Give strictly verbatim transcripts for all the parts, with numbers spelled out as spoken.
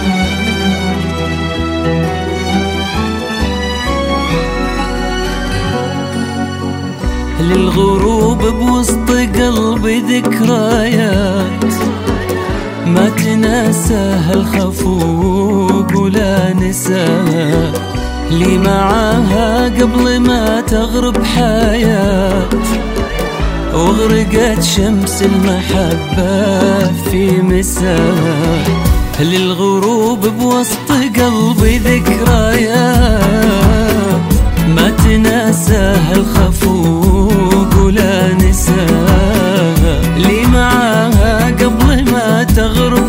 للغروب بوسط قلبي ذكريات ما تناساها الخفوق ولا نساها، لي معاها قبل ما تغرب حياة، وغرقت شمس المحبة في مساها. للغروب بوسط قلبي ذكريات ما تناساها الخفوق ولا نساها، لي معاها قبل ما تغرب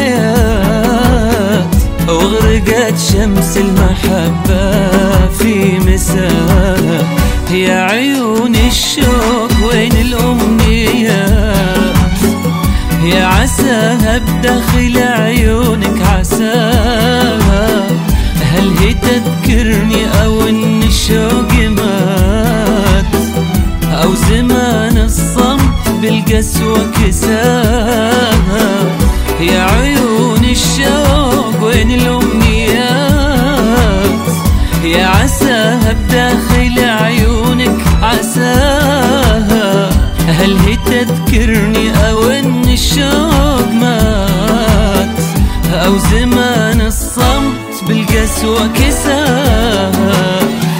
حياة، وغرقت شمس المحبة في مساها. يا عيون الشوق وين الأمنيات، يا عساها بداخل عيونك عساها، هل هي تذكرني أو إن الشوق مات، أو زمان الصمت بالقسوة كساها. يا عيون الشوق وين الأمنيات، يا عساها بداخل عيونك عساها، هل هي تذكرني أو إن الشوق مات، أو زمان الصمت بالقسوة كساها.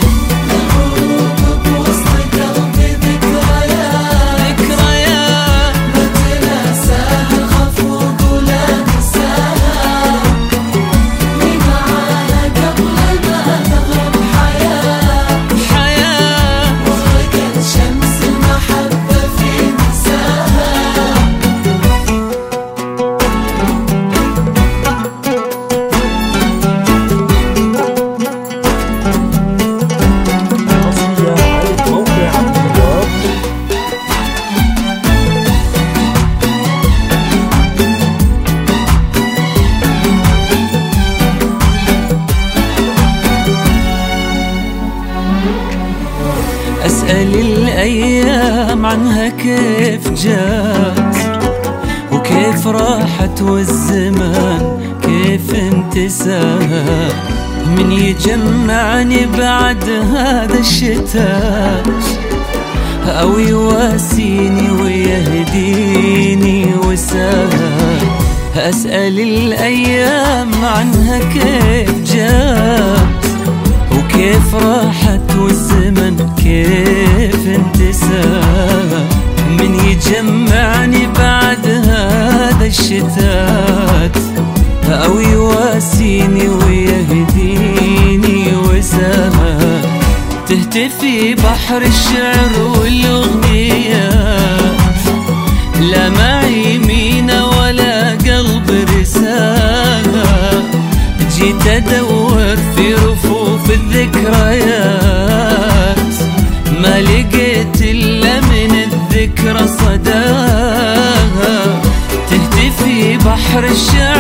أسأل الأيام عنها كيف جات وكيف راحت، والزمان كيف انتساها، من يجمعني بعد هذا الشتاء، أو يواسيني ويهديني وساها. أسأل الأيام عنها كيف جات وكيف راحت، والزمن كيف انتساها، من يجمعني بعد هذا الشتات، أو يواسيني ويهديني وساها. تهتفي بحر الشعر والأغنيات، لا معي مينا ولا قلب رساها، جيت أدور في رفوف الذكريات، ما لقيت إلا من الذكرى صداها. تهتفي بحر الشعر